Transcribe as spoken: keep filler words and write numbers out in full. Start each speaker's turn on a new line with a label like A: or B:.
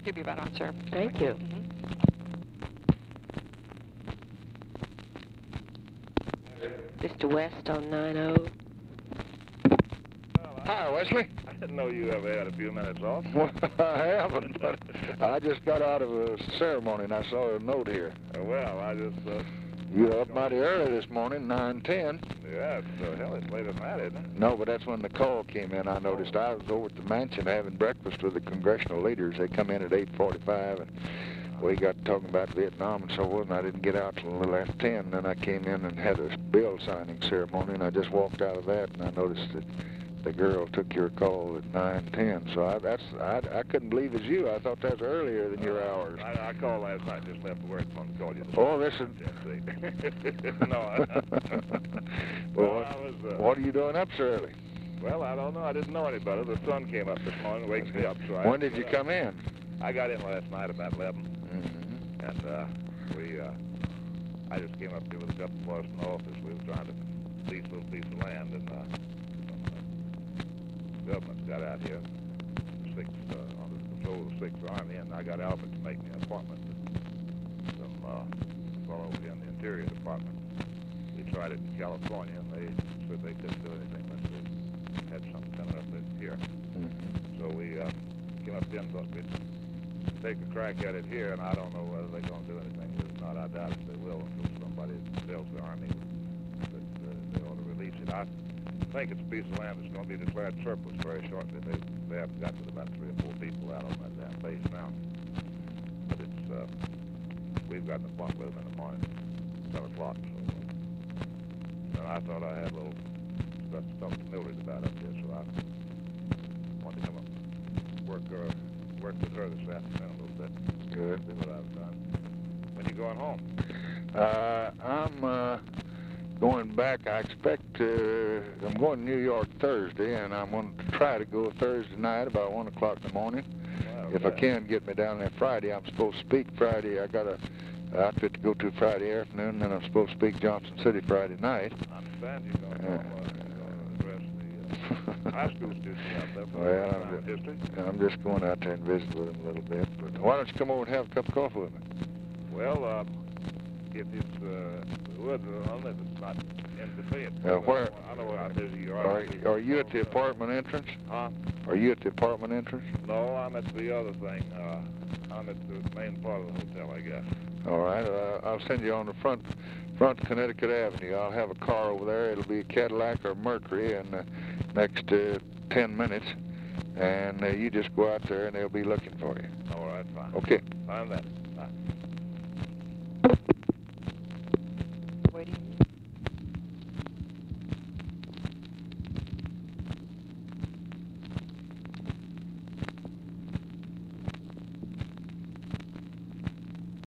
A: He'll be right on, sir.
B: Thank you.
A: Mm-hmm.
B: Mister West on nine oh.
C: Hi, Wesley.
D: I didn't know you ever had a few minutes off.
C: Well, I haven't, but I just got out of a ceremony and I saw a note here.
D: Uh, well, I just... Uh,
C: You were up mighty early this morning, nine ten.
D: yeah, it's, uh, hell, it's later than that, isn't it?
C: No, but that's when the call came in. I noticed I was over at the mansion having breakfast with the congressional leaders. They come in at eight forty-five, and we got talking about Vietnam and so on, and I didn't get out till a little after ten. Then I came in and had a bill signing ceremony, and I just walked out of that, and I noticed that the girl took your call at nine ten. So I, that's I, I couldn't believe it's you. I thought that was earlier than your hours.
D: I, I called last night, just left work, wanted to call you.
C: Oh, this is...
D: no, I,
C: well,
D: well,
C: what,
D: I was... Uh,
C: what are you doing up so early?
D: Well, I don't know. I didn't know any better. The sun came up this morning, wakes me up. So I
C: When did you come in?
D: I got in last night about eleven,
C: Mm-hmm.
D: and uh, we, uh, I just came up here with a couple of us in the office. We were trying to lease a little piece of land, and uh, some, uh, government got out here, six, uh, under the control of the Sixth Army, and I got Albert to make me an appointment with some uh, fellow over here in the Interior Department. We tried it in California, and they said they couldn't do anything unless they had something coming up here.
C: Mm-hmm.
D: So we uh, came up here and thought we'd take a crack at it here, and I don't know whether they're going to do anything with it or not. I doubt if they will until somebody tells the Army that uh, they ought to release it. I think it's a piece of land that's going to be declared surplus very shortly. They, they haven't got to about three or four people out on that damn base now. But it's, uh, we've got an appointment with them in the morning, seven o'clock. So, uh, and I thought I had a little stuff to talk to Mildred about up here, so I wanted to come up and work, her, work with her this afternoon a little bit.
C: Good.
D: See what I've done. When you going home?
C: Uh, I'm uh, going back. I expect uh, I'm going to New York Thursday, and I'm going to try to go Thursday night about one o'clock in the morning.
D: Well,
C: If I
D: okay.
C: can get me down there Friday, I'm supposed to speak Friday. I got a outfit to go to Friday afternoon, and then I'm supposed to speak Johnson City Friday night.
D: I understand you're going to uh, address the uh, high school students out there from
C: Well,
D: the
C: I'm
D: Atlanta district.
C: I'm just going out there and visit with them a little bit. But why don't you come over and have a cup of coffee with me?
D: Well, uh, if it's uh, wood, only if it's not in debate.
C: Uh, where-
D: I know how busy you are.
C: Are, are you at the apartment entrance?
D: Huh?
C: Are you at the apartment entrance?
D: No, I'm at the other thing. Uh, I'm at the main part of the hotel, I guess.
C: All right, uh, I'll send you on the front, front Connecticut Avenue. I'll have a car over there. It'll be a Cadillac or Mercury in the next uh, ten minutes, and uh, you just go out there and they'll be looking for you.
D: All right, fine.
C: Okay.
D: Fine then. Bye.
A: Waiting.